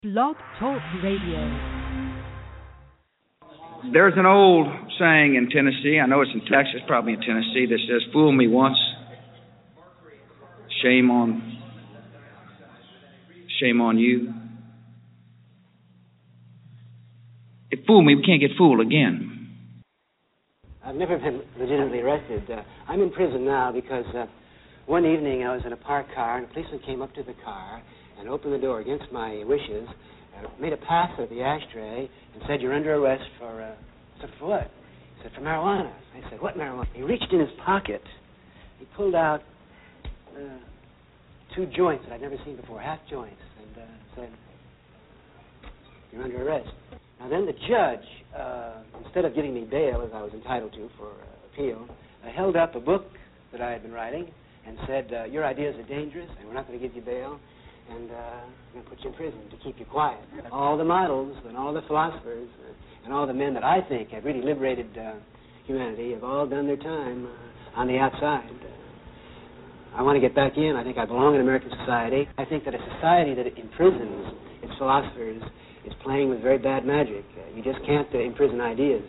Blog Talk Radio. There's an old saying in Tennessee, I know it's in Texas, probably in Tennessee, that says, "Fool me once, shame on you." If fool me, we can't get fooled again. I've never been legitimately arrested. I'm in prison now because one evening I was in a parked car and a policeman came up to the car and opened the door against my wishes, made a pass at the ashtray, and said, "You're under arrest for..." I said, "For what?" He said, "For marijuana." I said, "What marijuana?" He reached in his pocket. He pulled out two joints that I'd never seen before, half joints, and said, "You're under arrest." Now then the judge, instead of giving me bail, as I was entitled to for appeal, held up a book that I had been writing and said, "Your ideas are dangerous, and we're not going to give you bail, and we're going to put you in prison to keep you quiet." All the models and all the philosophers and all the men that I think have really liberated humanity have all done their time on the outside. I want to get back in. I think I belong in American society. I think that a society that imprisons its philosophers is playing with very bad magic. You just can't imprison ideas.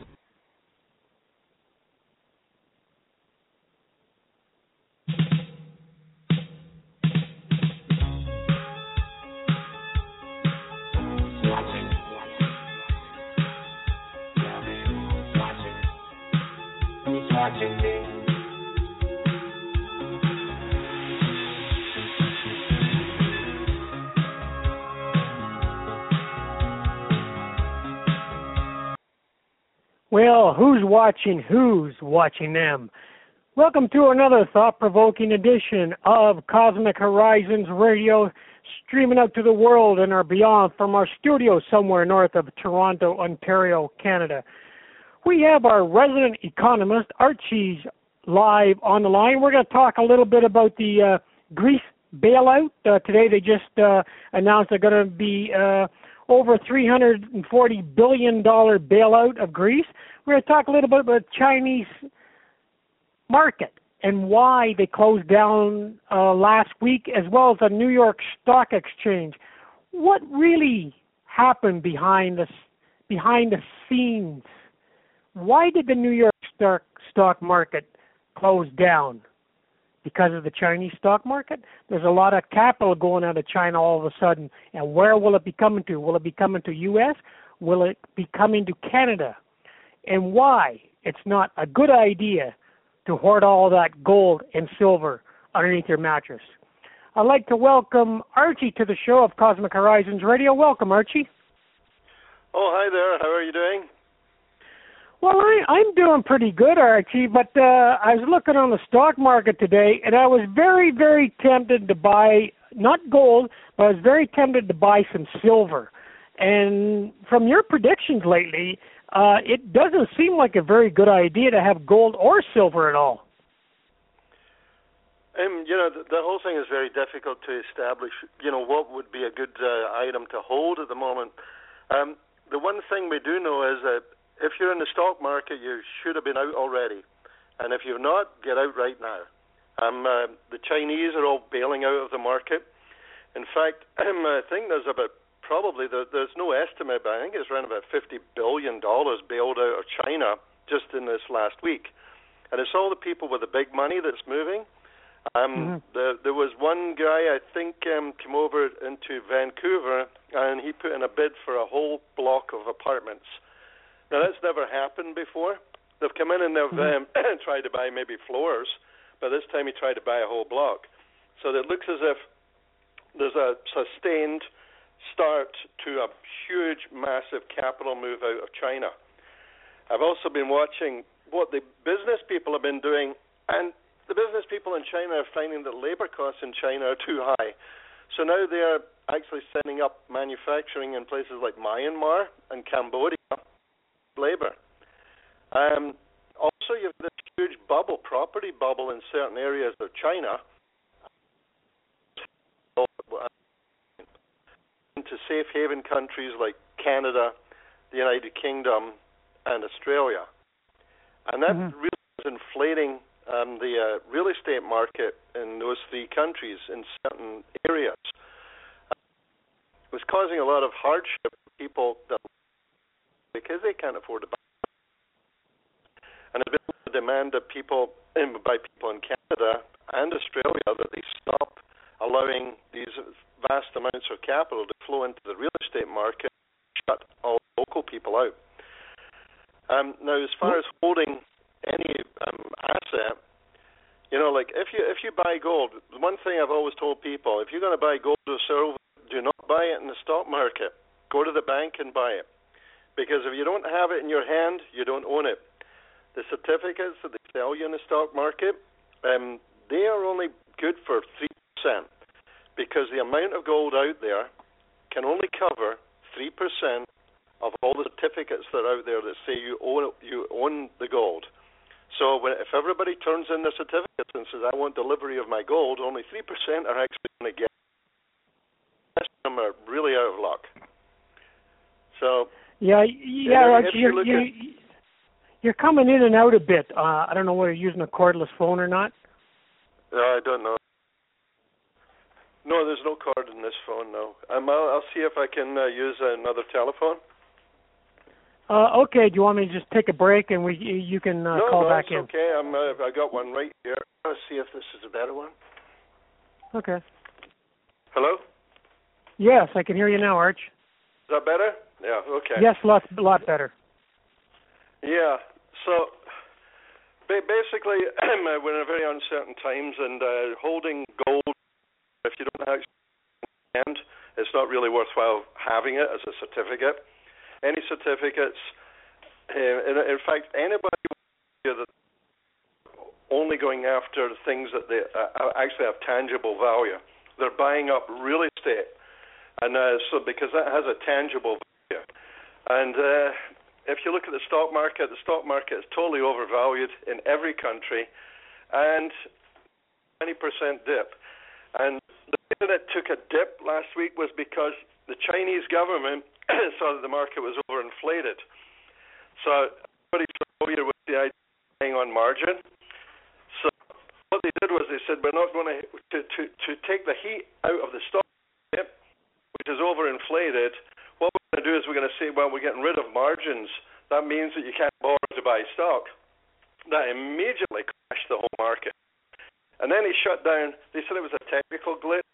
Well, who's watching them? Welcome to another thought-provoking edition of Cosmic Horizons Radio, streaming out to the world and or beyond from our studio somewhere north of Toronto, Ontario, Canada. We have our resident economist, Archie's, live on the line. We're going to talk a little bit about the Greece bailout. Today they just announced they're going to be over $340 billion bailout of Greece. We're going to talk a little bit about the Chinese market and why they closed down last week, as well as the New York Stock Exchange. What really happened behind the scenes? Why did the New York stock market close down? Because of the Chinese stock market? There's a lot of capital going out of China all of a sudden. And where will it be coming to? Will it be coming to U.S.? Will it be coming to Canada? And why it's not a good idea to hoard all that gold and silver underneath your mattress. I'd like to welcome Archie to the show of Cosmic Horizons Radio. Welcome, Archie. Oh, hi there. How are you doing? Well, I'm doing pretty good, Archie, but I was looking on the stock market today, and I was very, very tempted to buy, not gold, but I was very tempted to buy some silver. And from your predictions lately, it doesn't seem like a very good idea to have gold or silver at all. The whole thing is very difficult to establish, what would be a good item to hold at the moment. The one thing we do know is that if you're in the stock market, you should have been out already. And if you're not, get out right now. The Chinese are all bailing out of the market. In fact, I think there's there's no estimate, but I think it's around about $50 billion bailed out of China just in this last week. And it's all the people with the big money that's moving. There was one guy, I think, came over into Vancouver, and he put in a bid for a whole block of apartments. Now, that's never happened before. They've come in and they've tried to buy maybe floors, but this time he tried to buy a whole block. So it looks as if there's a sustained start to a huge, massive capital move out of China. I've also been watching what the business people have been doing, and the business people in China are finding that labor costs in China are too high. So now they are actually setting up manufacturing in places like Myanmar and Cambodia. Labor. Also, you have this huge property bubble in certain areas of China into safe haven countries like Canada, the United Kingdom, and Australia. And that really is inflating the real estate market in those three countries in certain areas. was causing a lot of hardship for people because they can't afford to buy. And there's been a demand that by people in Canada and Australia that they stop allowing these vast amounts of capital to flow into the real estate market, shut all local people out. Now, as far as holding any asset, like if you buy gold, one thing I've always told people, if you're going to buy gold or silver, do not buy it in the stock market. Go to the bank and buy it. Because if you don't have it in your hand, you don't own it. The certificates that they sell you in the stock market, they are only good for 3%, because the amount of gold out there can only cover 3% of all the certificates that are out there that say you own the gold. So if everybody turns in their certificates and says, I want delivery of my gold, only 3% are actually going to get it. The rest of them are really out of luck. So Archie, you're coming in and out a bit. I don't know whether you're using a cordless phone or not. I don't know. No, there's no cord in this phone, no. I'll see if I can use another telephone. Okay, do you want me to just take a break and you can call back in? No, it's okay. I got one right here. Let's see if this is a better one. Okay. Hello? Yes, I can hear you now, Arch. Is that better? Yeah, okay. Yes, a lot better. Yeah, so basically we're in very uncertain times, and holding gold, if you don't actually understand, it's not really worthwhile having it as a certificate. Any certificates, in fact, anybody that's only going after things that they actually have tangible value, they're buying up real estate, and so because that has a tangible value. And if you look at the stock market is totally overvalued in every country, and 20% dip. And the reason it took a dip last week was because the Chinese government saw that the market was overinflated. So everybody's familiar with the idea of buying on margin. So what they did was they said, we're not going to take the heat out of the stock market, which is overinflated. What we're going to do is we're going to say, well, we're getting rid of margins. That means that you can't borrow to buy stock. That immediately crashed the whole market. And then he shut down. They said it was a technical glitch.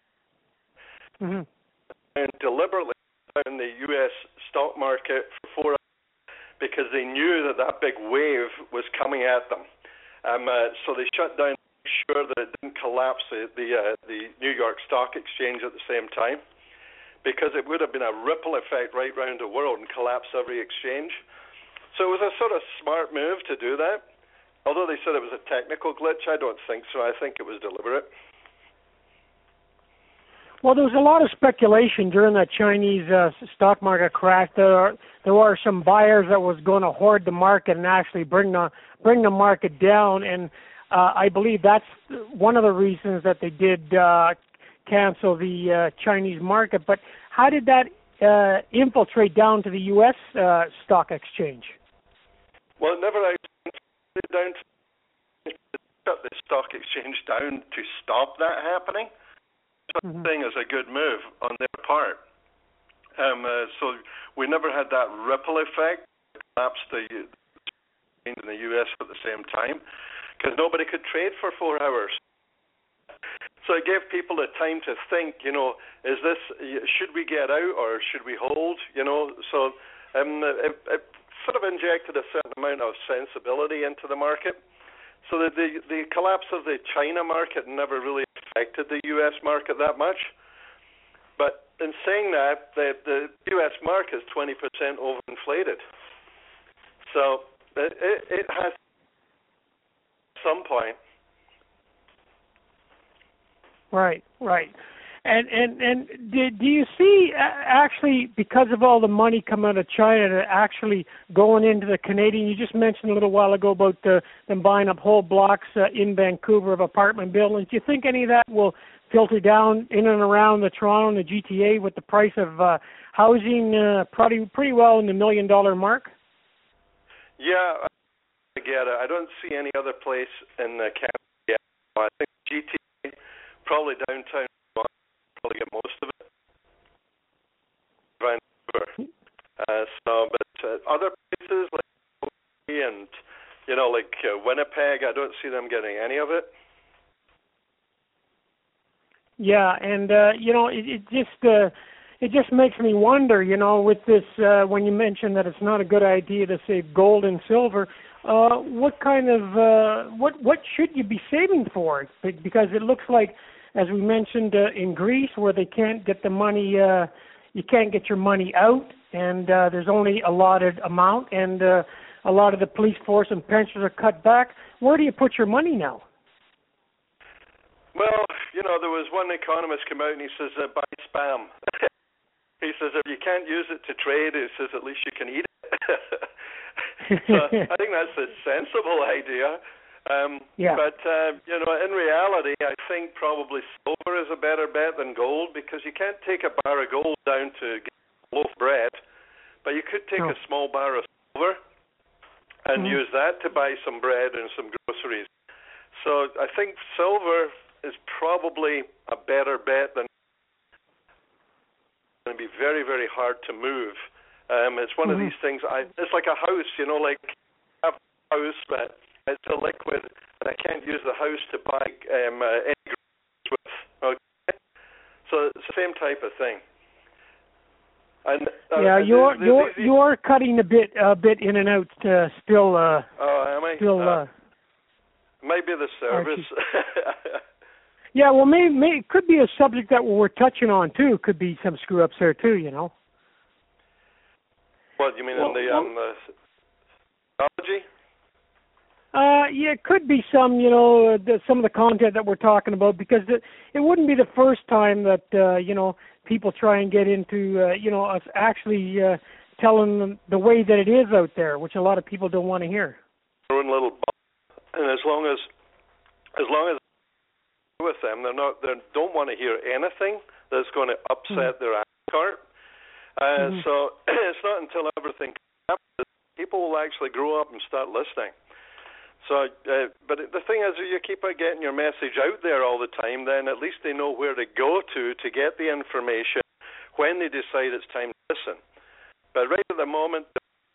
Mm-hmm. And deliberately shut down the U.S. stock market for 4 hours because they knew that big wave was coming at them. So they shut down to make sure that it didn't collapse the New York Stock Exchange at the same time, because it would have been a ripple effect right around the world and collapse every exchange. So it was a sort of smart move to do that. Although they said it was a technical glitch, I don't think so. I think it was deliberate. Well, there was a lot of speculation during that Chinese stock market crash. There were some buyers that was going to hoard the market and actually bring the market down. And I believe that's one of the reasons that they did cancel the Chinese market. But how did that infiltrate down to the U.S. stock exchange? Well, it never actually down to shut the stock exchange down to stop that happening. I think is a good move on their part. So we never had that ripple effect, collapse the exchange in the U.S. at the same time, because nobody could trade for 4 hours. So it gave people the time to think, is this, should we get out or should we hold, So it sort of injected a certain amount of sensibility into the market. So that the collapse of the China market never really affected the U.S. market that much. But in saying that, the U.S. market is 20% overinflated. So it has some point. Right. And do you see actually, because of all the money coming out of China, actually going into the Canadian? You just mentioned a little while ago about them buying up whole blocks in Vancouver of apartment buildings. Do you think any of that will filter down in and around the Toronto and the GTA with the price of housing pretty well in the $1 million mark? Yeah, I get it. I don't see any other place in Canada yet. I think GTA, probably downtown, probably get most of it. silver. But other places like and like Winnipeg, I don't see them getting any of it. Yeah, and it just makes me wonder, with this when you mentioned that it's not a good idea to save gold and silver. What kind of what should you be saving for? Because it looks like, as we mentioned in Greece, where they can't get the money, you can't get your money out, and there's only a allotted amount, and a lot of the police force and pensions are cut back. Where do you put your money now? Well, there was one economist come out and he says, buy spam. He says, if you can't use it to trade, he says, at least you can eat it. So I think that's a sensible idea. But, in reality, I think probably silver is a better bet than gold, because you can't take a bar of gold down to get a loaf of bread, but you could take a small bar of silver and use that to buy some bread and some groceries. So I think silver is probably a better bet than it's going to be very, very hard to move. It's one of these things, it's like a house, like I have a house, but it's a liquid, and I can't use the house to buy any groceries with. Okay? So it's the same type of thing. And you're cutting a bit in and out still. Am I? Still. Might be the service. Yeah, well, maybe it could be a subject that we're touching on too. Could be some screw ups there too. What you mean in the technology? Yeah, it could be some, some of the content that we're talking about, because it wouldn't be the first time that people try and get into us actually telling them the way that it is out there, which a lot of people don't want to hear. Their own little bubble, and as long as with them, they don't want to hear anything that's going to upset their apple cart. So it's not until everything happens that people will actually grow up and start listening. So, but the thing is, if you keep on getting your message out there all the time, then at least they know where to go to get the information when they decide it's time to listen. But right at the moment,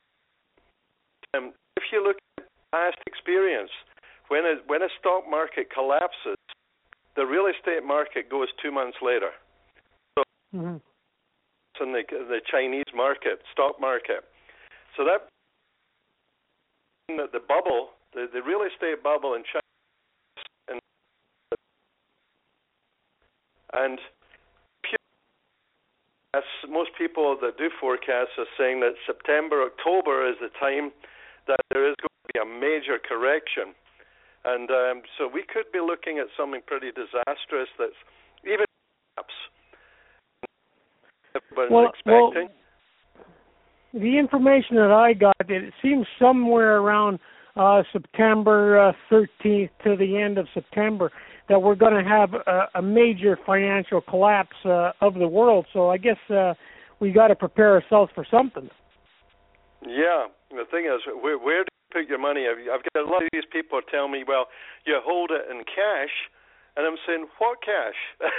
if you look at past experience, when a stock market collapses, the real estate market goes 2 months later. So, it's in the Chinese market, stock market. So that the bubble. The real estate bubble in China, and as most people that do forecasts are saying that September, October is the time that there is going to be a major correction. And so we could be looking at something pretty disastrous that's even perhaps everybody's expecting. Well, the information that I got, it seems somewhere around September 13th to the end of September that we're going to have a major financial collapse of the world. So I guess we got to prepare ourselves for something. Yeah, the thing is, where do you put your money? I've got a lot of these people tell me, well, you hold it in cash, and I'm saying, what cash?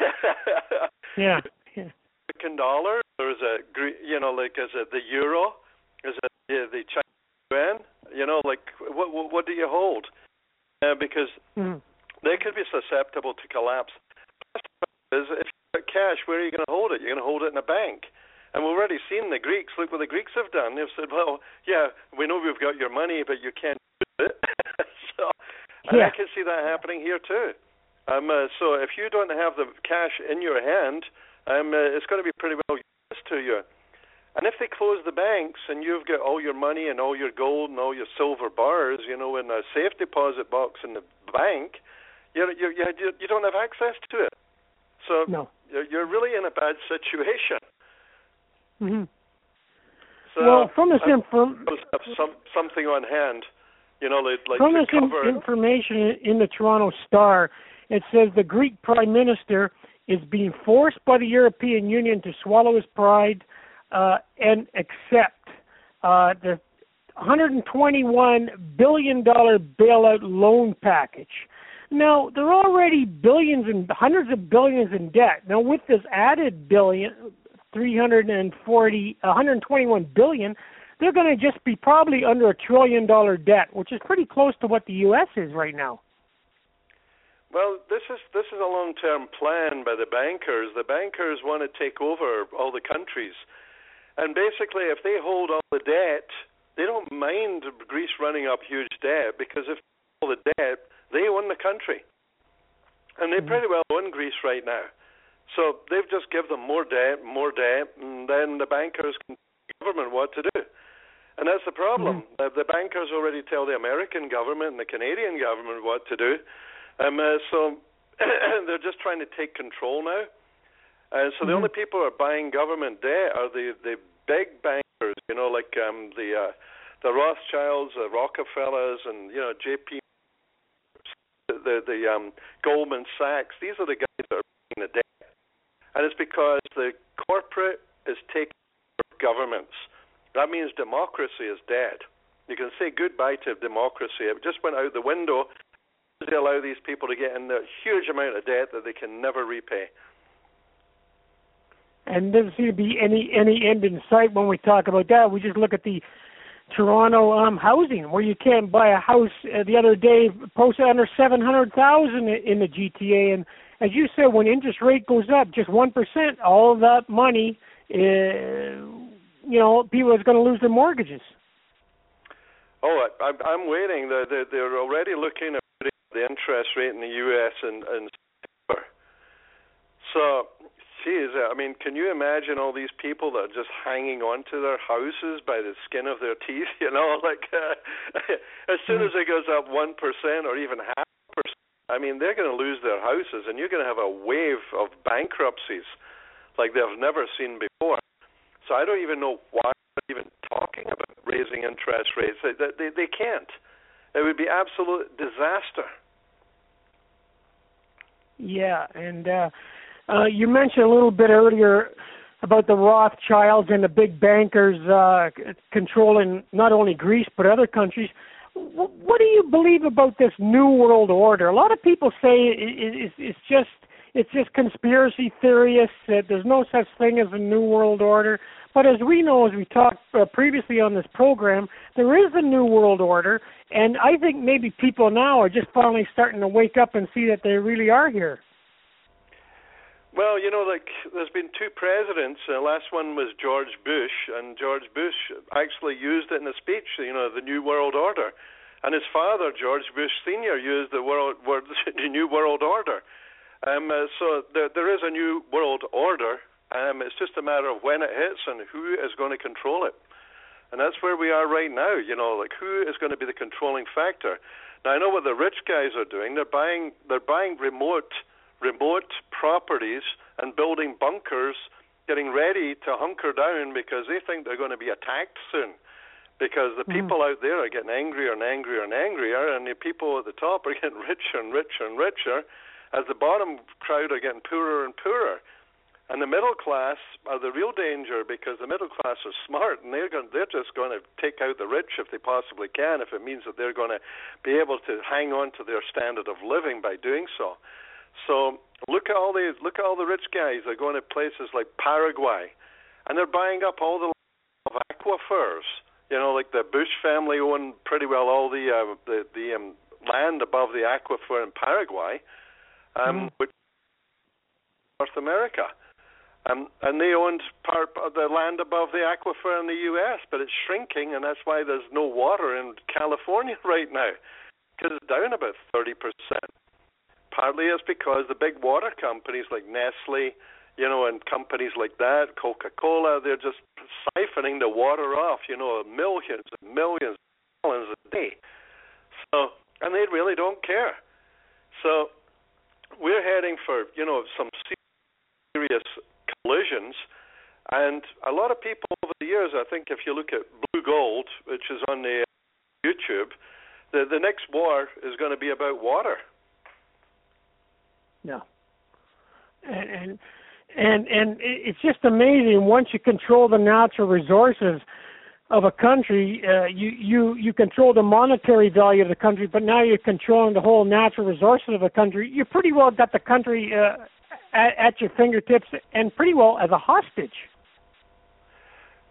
Yeah. American dollar, or is it, is it the euro? Is it the Chinese yuan? What do you hold? Because they could be susceptible to collapse. If you've got cash, where are you going to hold it? You're going to hold it in a bank. And we've already seen the Greeks. Look what the Greeks have done. They've said, well, yeah, we know we've got your money, but you can't use it. I can see that happening here too. So if you don't have the cash in your hand, it's going to be pretty well used to you. And if they close the banks and you've got all your money and all your gold and all your silver bars, in a safe deposit box in the bank, you don't have access to it. So you're really in a bad situation. Mm-hmm. So well, from this something on hand, like from to this cover. Information in the Toronto Star, it says the Greek Prime Minister is being forced by the European Union to swallow his pride and accept the $121 billion bailout loan package. Now, they're already billions and hundreds of billions in debt. Now, with this added 121 billion, they're going to just be probably under $1 trillion debt, which is pretty close to what the U.S. is right now. Well, this is a long-term plan by the bankers. The bankers want to take over all the countries. And basically, if they hold all the debt, they don't mind Greece running up huge debt, because if they hold all the debt, they own the country. And they pretty well own Greece right now. So they've just give them more debt, and then the bankers can tell the government what to do. And that's the problem. The bankers already tell the American government and the Canadian government what to do. So they're just trying to take control now. So the only people who are buying government debt are the big bankers, like the Rothschilds, the Rockefellers, and JP, the Goldman Sachs. These are the guys that are buying the debt, and it's because the corporate is taking over governments. That means democracy is dead. You can say goodbye to democracy. It just went out the window. They allow these people to get in a huge amount of debt that they can never repay. And there doesn't seem to be any end in sight when we talk about that. We just look at the Toronto housing, where you can't buy a house. The other day posted under $700,000 in the GTA, and as you said, when interest rate goes up just 1%, all of that money, people are going to lose their mortgages. Oh, I'm waiting. They're already looking at the interest rate in the U.S. in September. So, geez, can you imagine all these people that are just hanging on to their houses by the skin of their teeth? As soon as it goes up 1% or even 0.5%, they're going to lose their houses, and you're going to have a wave of bankruptcies like they've never seen before. So I don't even know why they're even talking about raising interest rates. They can't. It would be absolute disaster. Yeah, and you mentioned a little bit earlier about the Rothschilds and the big bankers controlling not only Greece but other countries. What do you believe about this New World Order? A lot of people say it's just conspiracy theorists. There's no such thing as a New World Order. But as we know, as we talked previously on this program, there is a New World Order, and I think maybe people now are just finally starting to wake up and see that they really are here. Well, there's been two presidents. The last one was George Bush, and George Bush actually used it in a speech, the New World Order. And his father, George Bush Sr., used the New World Order. So there is a New World Order. It's just a matter of when it hits and who is going to control it. And that's where we are right now, who is going to be the controlling factor. Now, I know what the rich guys are doing. They're buying remote properties and building bunkers, getting ready to hunker down because they think they're going to be attacked soon. Because the people out there are getting angrier and angrier and angrier, and the people at the top are getting richer and richer and richer, as the bottom crowd are getting poorer and poorer. And the middle class are the real danger, because the middle class are smart, and they're just going to take out the rich if they possibly can, if it means that they're going to be able to hang on to their standard of living by doing so. So look at all the rich guys. They're going to places like Paraguay, and they're buying up all the aquifers. Like the Bush family own pretty well all the land above the aquifer in Paraguay, which is North America. And they owned part of the land above the aquifer in the U.S., but it's shrinking, and that's why there's no water in California right now, because it's down about 30%. Partly it's because the big water companies like Nestle, and companies like that, Coca-Cola, they're just siphoning the water off, millions and millions of gallons a day. So, and they really don't care. So we're heading for, some serious collisions, and a lot of people over the years, I think if you look at Blue Gold, which is on the YouTube, the next war is going to be about water. Yeah. And it's just amazing. Once you control the natural resources of a country, you control the monetary value of the country, but now you're controlling the whole natural resources of a country. You pretty well got the country at your fingertips, and pretty well as a hostage.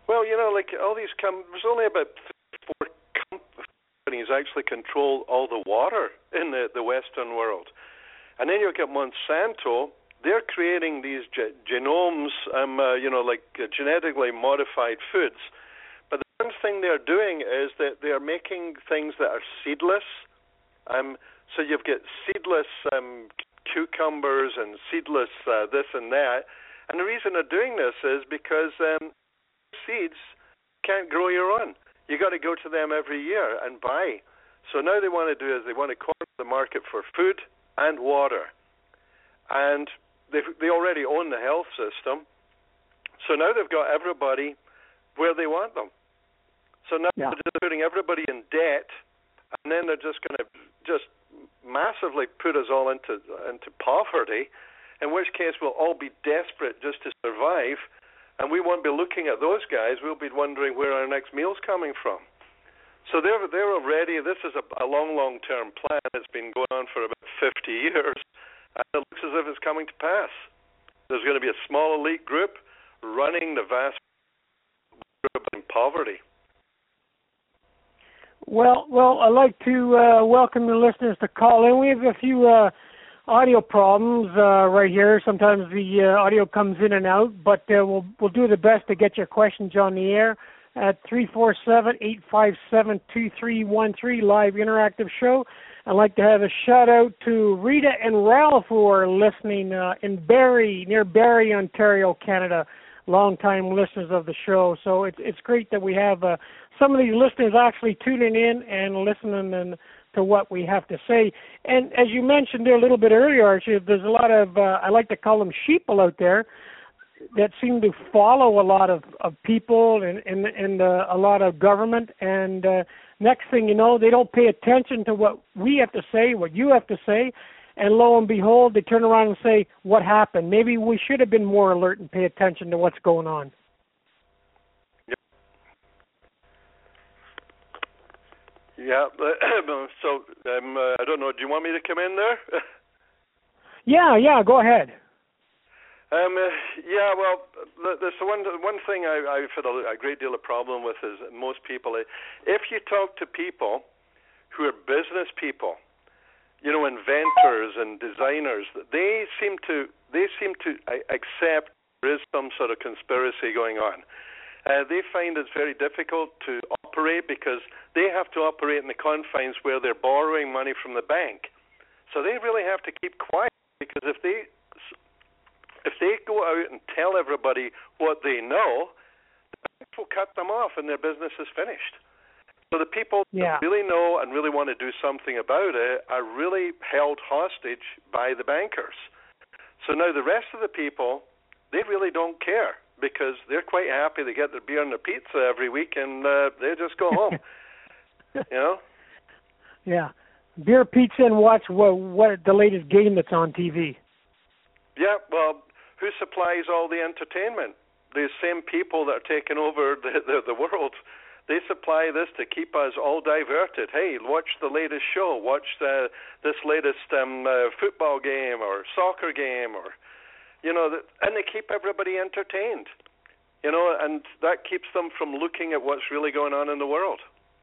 Well, like all these there's only about 4 companies actually control all the water in the Western world. And then you've got Monsanto. They're creating these genomes, genetically modified foods. But the one thing they're doing is that they're making things that are seedless. So you've got seedless cucumbers and seedless this and that. And the reason they're doing this is because seeds can't grow your own. You got to go to them every year and buy. So now they want to do is they want to corner the market for food and water. And they already own the health system. So now they've got everybody where they want them. So now they're just putting everybody in debt, and then they're just going to just massively put us all into poverty, in which case we'll all be desperate just to survive, and we won't be looking at those guys. We'll be wondering where our next meal's coming from. So they're already, this is a long-term plan. It's been going on for about 50 years, and it looks as if it's coming to pass. There's going to be a small elite group running the vast group in poverty. Well, I'd like to welcome the listeners to call in. We have a few audio problems right here. Sometimes the audio comes in and out, but we'll do the best to get your questions on the air at 347-857-2313, live interactive show. I'd like to have a shout-out to Rita and Ralph, who are listening in Barrie, near Barrie, Ontario, Canada, long-time listeners of the show. So it's great that we have some of these listeners actually tuning in and listening to what we have to say. And as you mentioned there a little bit earlier, Archie, there's a lot of, I like to call them sheeple out there, that seem to follow a lot of people and a lot of government. And next thing you know, they don't pay attention to what we have to say, what you have to say. And lo and behold, they turn around and say, what happened? Maybe we should have been more alert and pay attention to what's going on. Yeah. So, I don't know, do you want me to come in there? Yeah, go ahead. Well, there's one thing I've had a great deal of problem with is most people. If you talk to people who are business people, inventors and designers, they seem to accept there is some sort of conspiracy going on. They find it's very difficult to operate because they have to operate in the confines where they're borrowing money from the bank. So they really have to keep quiet, because if they go out and tell everybody what they know, the banks will cut them off and their business is finished. So the people that really know and really want to do something about it are really held hostage by the bankers. So now the rest of the people, they really don't care, because they're quite happy. They get their beer and their pizza every week, and they just go home. Yeah. Beer, pizza, and watch what the latest game that's on TV. Yeah, well, who supplies all the entertainment? The same people that are taking over the world. They supply this to keep us all diverted. Hey, watch the latest show. Watch this latest football game or soccer game, or and they keep everybody entertained. And that keeps them from looking at what's really going on in the world.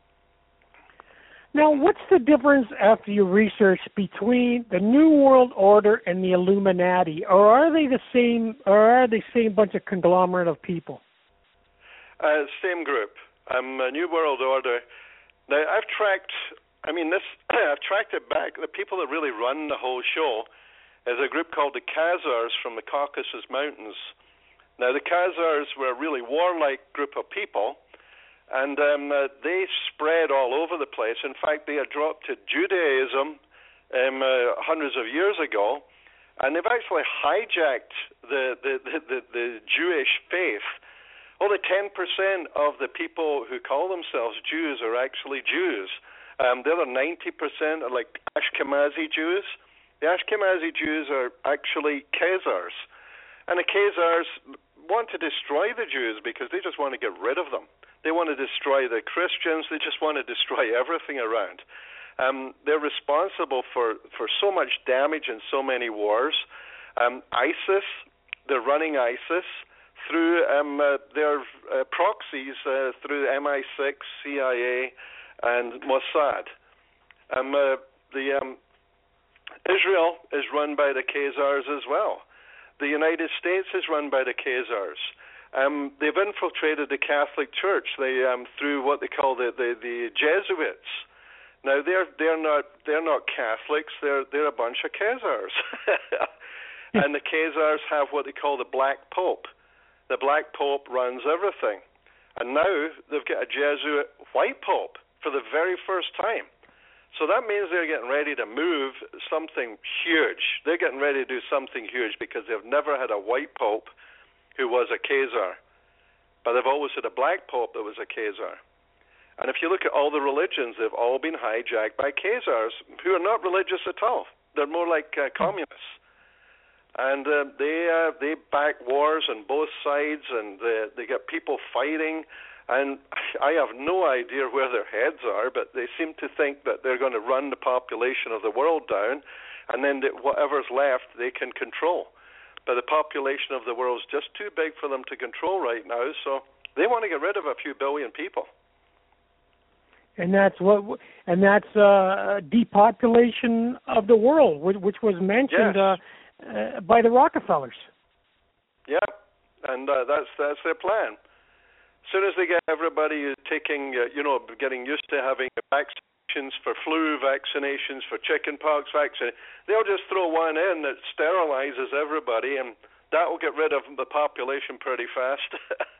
Now, what's the difference after you research between the New World Order and the Illuminati, or are they the same? Or are they the same bunch of conglomerate of people? Same group. A New World Order. Now, I've tracked it back. The people that really run the whole show is a group called the Khazars from the Caucasus Mountains. Now, the Khazars were a really warlike group of people, and they spread all over the place. In fact, they had dropped to Judaism hundreds of years ago, and they've actually hijacked the Jewish faith. Only 10% of the people who call themselves Jews are actually Jews. The other 90% are like Ashkenazi Jews. The Ashkenazi Jews are actually Khazars. And the Khazars want to destroy the Jews because they just want to get rid of them. They want to destroy the Christians. They just want to destroy everything around. They're responsible for so much damage in so many wars. ISIS, they're running ISIS. through their proxies through MI6, CIA, and Mossad. Israel is run by the Khazars as well. The United States is run by the Khazars. They've infiltrated the Catholic Church through what they call the Jesuits. Now they're not Catholics. They're a bunch of Khazars, and the Khazars have what they call the Black Pope. The Black Pope runs everything, and now they've got a Jesuit white Pope for the very first time. So that means they're getting ready to move something huge. They're getting ready to do something huge because they've never had a white Pope who was a Khazar, but they've always had a Black Pope that was a Khazar. And if you look at all the religions, they've all been hijacked by Khazars who are not religious at all. They're more like communists. And they back wars on both sides, and they get people fighting. And I have no idea where their heads are, but they seem to think that they're going to run the population of the world down, and then whatever's left they can control. But the population of the world is just too big for them to control right now, so they want to get rid of a few billion people. And that's depopulation of the world, which was mentioned by the Rockefellers. Yeah, and that's their plan. As soon as they get everybody taking, getting used to having vaccinations for flu, vaccinations for chickenpox vaccine, they'll just throw one in that sterilizes everybody, and that will get rid of the population pretty fast.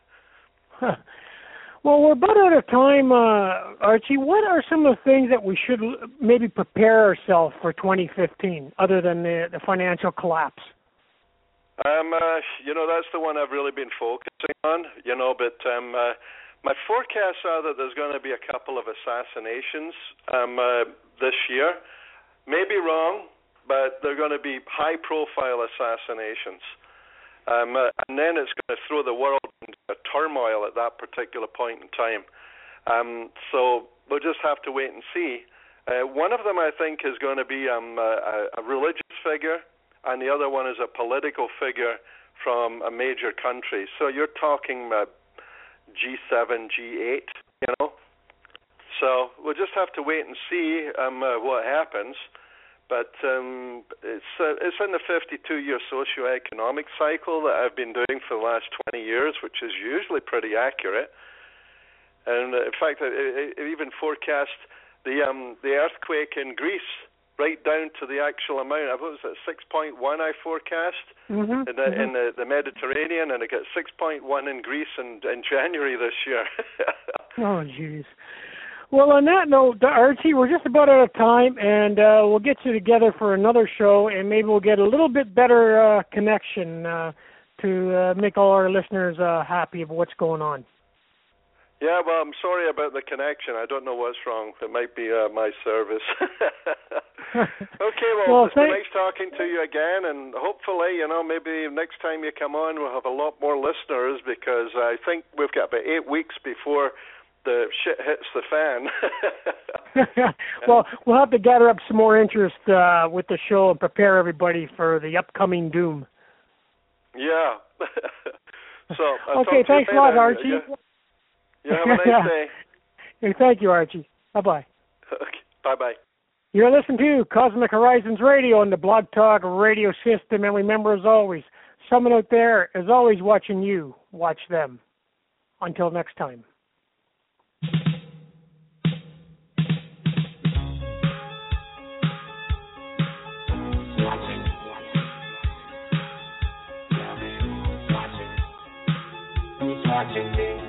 Well, we're about out of time, Archie. What are some of the things that we should maybe prepare ourselves for 2015, other than the financial collapse? That's the one I've really been focusing on, but my forecasts are that there's going to be a couple of assassinations this year. Maybe wrong, but they're going to be high-profile assassinations. And then it's going to throw the world into a turmoil at that particular point in time. So we'll just have to wait and see. One of them, I think, is going to be a religious figure, and the other one is a political figure from a major country. So you're talking G7, G8, So we'll just have to wait and see what happens. But it's in the 52-year socioeconomic cycle that I've been doing for the last 20 years, which is usually pretty accurate. And in fact, it even forecast the earthquake in Greece right down to the actual amount. What was it, 6.1 I forecast in the Mediterranean, and it got 6.1 in Greece in January this year. Oh, jeez. Well, on that note, Archie, we're just about out of time, and we'll get you together for another show, and maybe we'll get a little bit better connection to make all our listeners happy of what's going on. Yeah, well, I'm sorry about the connection. I don't know what's wrong. It might be my service. Okay, well it's been nice talking to you again, and hopefully, maybe next time you come on, we'll have a lot more listeners, because I think we've got about 8 weeks before the shit hits the fan. Well, we'll have to gather up some more interest with the show and prepare everybody for the upcoming doom. Yeah. So okay, thanks a lot, Archie. You have a nice day. Hey, thank you, Archie. Bye-bye. Okay, bye-bye. You're listening to Cosmic Horizons Radio on the Blog Talk radio system, and remember, as always, someone out there is always watching you. Watch them. Until next time. Watching me.